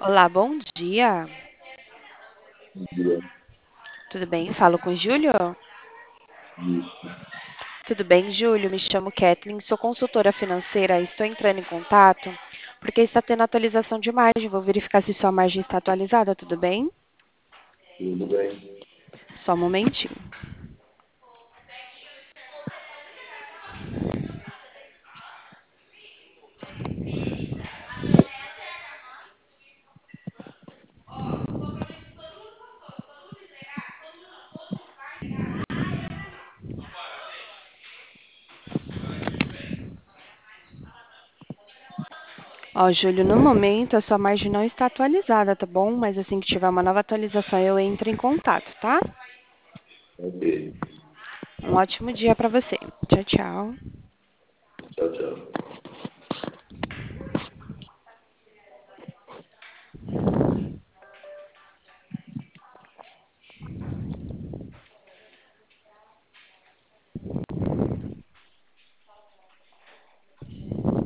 Olá, bom dia. Dia, Tudo bem? Falo com o Júlio? isso, Tudo bem, Júlio? Me chamo Kathleen, sou consultora financeira e estou entrando em contato porque está tendo atualização de margem. Vou verificar se sua margem está atualizada, tudo bem? tudo bem. Só um momentinho. Ó, Júlio, no momento a sua margem não está atualizada, tá bom? Mas assim que tiver uma nova atualização eu entro em contato, tá? Ok. Um ótimo dia para você. Tchau, tchau. Tchau, tchau.